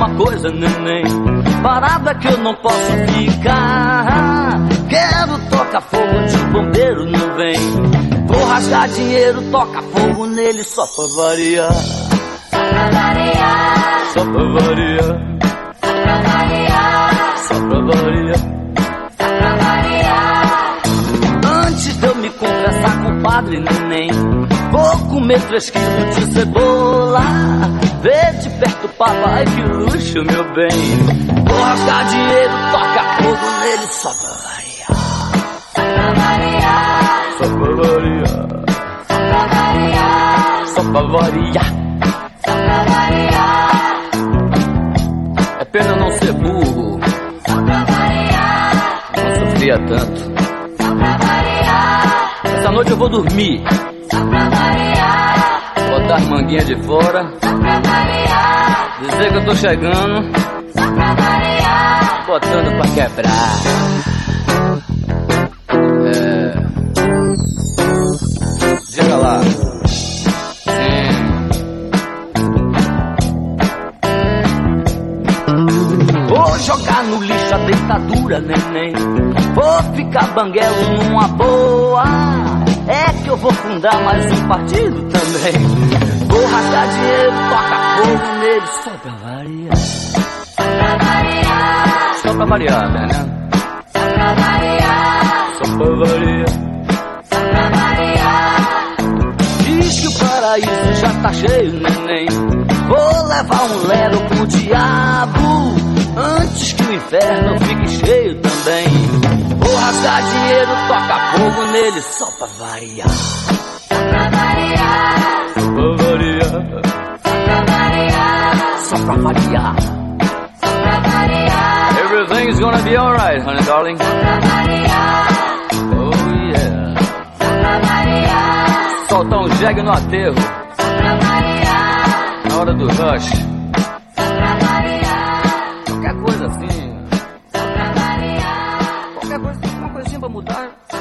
uma coisa, neném, parado é que eu não posso ficar. Quero tocar fogo onde o bombeiro não vem. Vou rasgar dinheiro, toca fogo nele só pra variar. Só pra variar. Só pra variar. Só pra variar. Só pra variar. Só pra variar. Antes de eu me confessar, compadre neném, vou comer 3 quilos de cebola. Vê de perto, papai, que luxo, meu bem. Vou rasgar dinheiro, toca fogo nele só pra variar. Só pra variar. Só pra variar. Só pra variar. Só pra variar. Só pra variar. É pena não ser burro, Só pra variar. não sofria tanto. Só pra variar. Essa noite eu vou dormir, Só pra variar. botar as manguinhas de fora, Só pra variar. dizer que eu tô chegando, Só pra variar. botando pra quebrar. Diga lá. Vou jogar no lixo a ditadura, neném. Vou ficar banguelo numa boa. É que eu vou fundar mais um partido também. Vou rasgar dinheiro, toca fogo nele só pra variar. Só pra variar. Só pra variar, né? Só pra variar. Só pra variar. Só pra variar. Diz que o paraíso já tá cheio, neném. Vou levar um lero pro diabo antes que o inferno fique cheio também. Vou rasgar dinheiro, toca fogo nele só pra variar. Só pra variar. Só pra variar. Só pra variar. Só pra variar. Só pra variar. Everything's gonna be alright, honey darling. Só pra variar. Oh yeah. Só pra variar. Soltar um jegue no aterro Só pra variar. na hora do rush. Só pra variar. Qualquer coisa assim, Só pra variar. qualquer coisa, uma coisinha pra mudar.